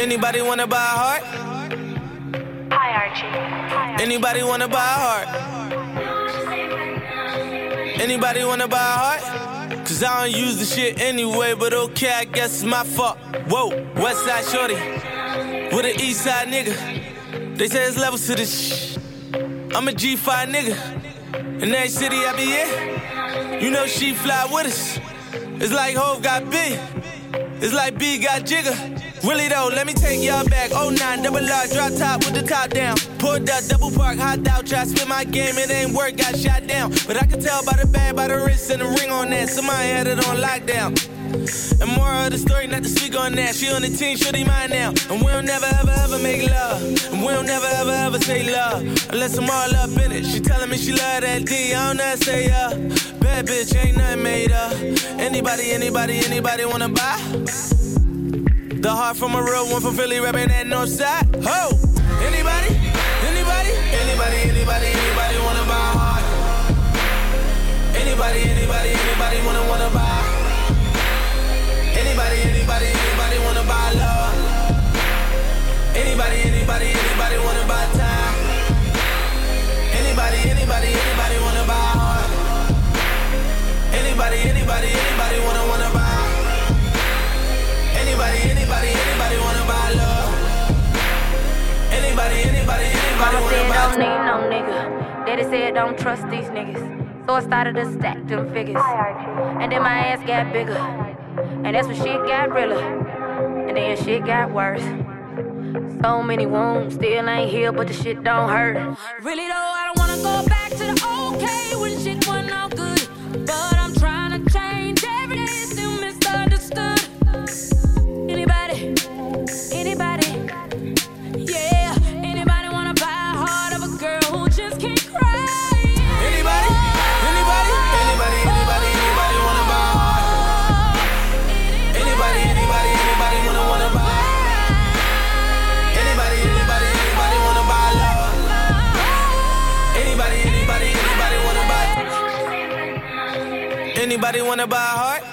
Anybody wanna buy a heart? Hi, Archie. Anybody wanna buy a heart? Anybody wanna buy a heart? Cause I don't use the shit anyway, but okay, I guess it's my fault. Whoa, West Side Shorty with an East Side nigga. They say there's levels to this shit. I'm a G5 nigga. In every city I be in, you know she fly with us. It's like Hov got big, it's like B got Jigga. Really though, let me take y'all back. 09, double R, drop top with the top down. Pulled up, double park, hot out, try to spin my game, it ain't work, got shot down. But I can tell by the bag, by the wrist and the ring on that. Somebody had it on lockdown. And more of the story, not to speak on that. She on the team, shorty mine now. And we don't never ever ever make love. And we don't never ever ever say love unless I'm all up in it. She telling me she love that D, I don't know say bad bitch, ain't nothing made up. Anybody wanna buy? The heart from a real one from Philly, rapping that north side. Ho! Anybody wanna buy a heart? Anybody wanna buy? Anybody wanna buy love? Anybody wanna buy time? Anybody wanna buy a heart? Anybody wanna buy? Anybody wanna buy love? Anybody Mama wanna said buy don't need no nigga. Daddy said don't trust these niggas. So I started to stack them figures. And then my ass got bigger. And that's when shit got realer. And then shit got worse. So many wounds, still ain't healed, but the shit don't hurt. Really though, I don't wanna go back to the okay when shit wasn't all good. But I'm trying to change every day, still misunderstood. Anybody, yeah. Anybody wanna buy a heart of a girl who just can't cry? Anybody wanna buy a heart? Anybody wanna buy? Anybody wanna buy love? Anybody wanna buy? Anybody wanna buy a heart?